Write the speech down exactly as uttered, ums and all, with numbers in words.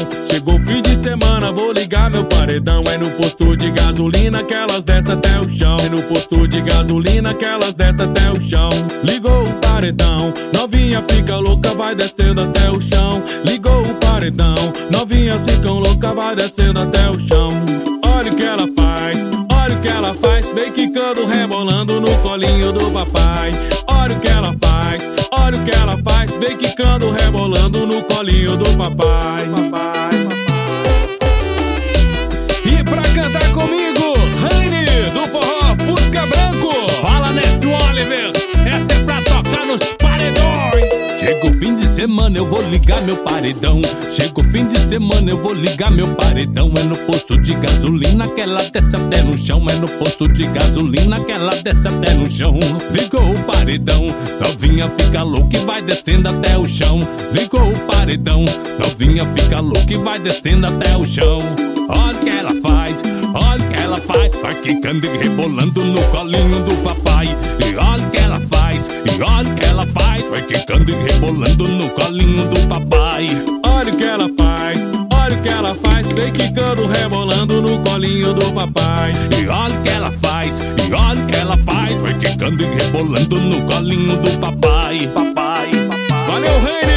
Chegou fim de semana, vou ligar meu paredão. É no posto de gasolina que elas descem até o chão. É no posto de gasolina que elas descem até o chão. Ligou o paredão, novinha fica louca, vai descendo até o chão. Ligou o paredão, novinhas ficam louca, vai descendo até o chão. Olha o que ela faz, olha o que ela faz, vem quicando, rebolando no colinho do papai. Olha o que ela faz, olha o que ela faz, vem quicando, rebolando no colinho do papai. E pra cantar comigo, Raine, do forró Fusca Branco. Fala nesse Oliver, essa é pra tocar nos paredões. Chega o fim de semana, eu vou ligar meu paredão. Chega o fim de semana, eu vou ligar meu paredão. É no posto de gasolina que ela desce até no chão. É no posto de gasolina que ela desce até no chão. Ligou o paredão, novinha fica louca e vai descendo até o chão. Ligou o paredão, novinha fica louca e vai descendo até o chão. Olha o que ela faz, olha o que ela faz, vai quicando e rebolando no colinho do papai. E olha o que ela faz, e olha o que ela faz, vai quicando e rebolando no colinho do papai. Olha o que ela faz, olha o que ela faz, vem quicando, rebolando no colinho do papai. E olha o que ela faz, e olha o que ela faz, vai quicando e rebolando no colinho do papai. Papai, papai. Valeu, Raine!